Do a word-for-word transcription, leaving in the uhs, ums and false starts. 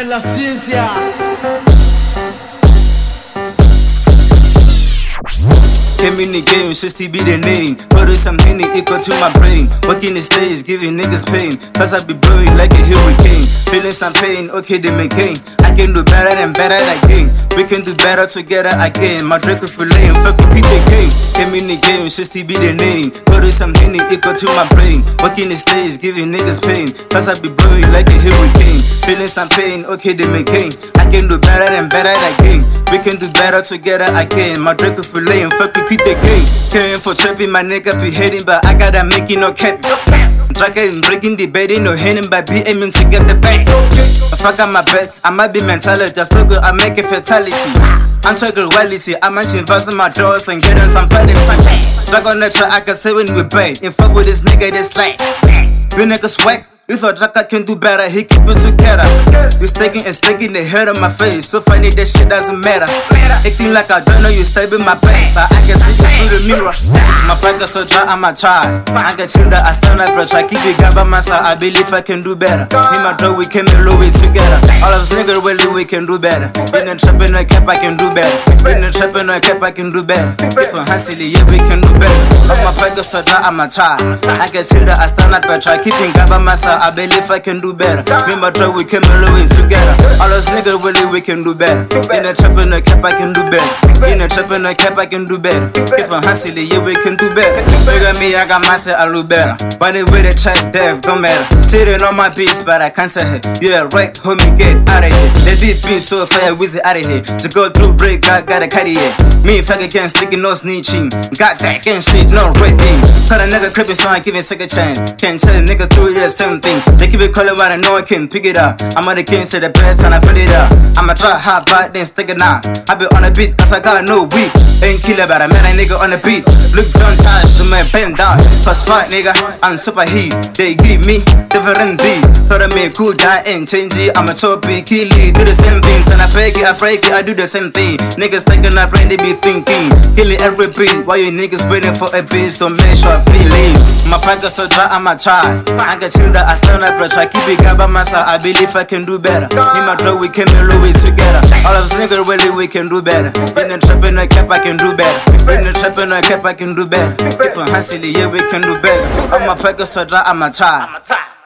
la ciencia. Came in the game, sixty be the name. Put some Henny equal to my brain. Working the stage, giving niggas pain. Cause I be blowing like a hurricane. Feeling some pain, okay, they make gain. I can do better than better again. We can do better together again. My drink with filet and fuck with the game. Came in the game, sixty be the name. Put some Henny equal to my brain. Working the stage, giving niggas pain. Cause I be blowing like a hurricane. Feeling some pain, okay, they make gain. I can do better than better again. We can do better together again. My drink with filet and fuck with the game. Came for tripping, my nigga be hating, but I gotta make it no cap. Dragging, breaking the bed, no hitting, but be aiming to get the bag. If I got my back, I might be mentality. Just look good, I make it fatality. I'm talking quality, I might invest in my doors and getting some valentine. Drag on the track, I can say when we pay. And fuck with this nigga, this like. You niggas whack. If a Draka can do better, he keep it together. You staking and staking the head on my face. So funny that shit doesn't matter. Acting like I don't know you stay in my back, but I can see you through the mirror. My back is so dry, I'ma try. I can see that I stand up, but I keep it God by my side. I believe I can do better. In my door, we came in low together. All of us niggas really we can do better. In the trap in the cap, I can do better. In the trap in the cap, I can do better. If I'm hustling, yeah, we can do better. On my back is so dry, I'ma try. I can see that I stand up, but I keep it God by my side. I believe I can do better. Me and my truck, we came always together. All those niggas really we can do better. In the trap in the cap, I can do better. In the trap in the cap, I can do better. If I'm hustling, yeah, we can do better. Look at me, I got myself, I do better. But the way they track death, don't matter. Sitting on my beats, but I can't say it. Yeah, right, homie, get out of here. The beat beat so fire, whiz it out of here. To go through break, I gotta carry it. Me, if I can sticking, no snitching. Got that gang shit, no rating. Cut a nigga clipping, so I give it second chance. Can't tell a nigga through it, same thing. They keep it calling, but I know I can pick it up. I'm on the king, say the best, and I fill it up. I'ma try hard, but then stick it now. I be on the beat, cause I got no weed. Ain't killer, but I met a nigga on the beat. Look down, touch to my bend down. Cause fuck, nigga, I'm super heat. They give me different beat. So they make cool down and change it. I'm a choppy, kill it, do the same thing. And I break it, I break it, I do the same thing. Niggas taking up brain, they be thinking. Killing every beat, while you niggas waiting for a beat, so make sure I feel it. My pack is so dry, I'ma try. I can see that I stand up, but I keep it God by my side. I believe I can do better. Me and my drug, we came always together. All of us niggas really we can do better. In the trap in the cap, I can do better. In the trap in the cap, I can do better. If I'm hustling, yeah, we can do better. On my pack is so dry, I'ma try.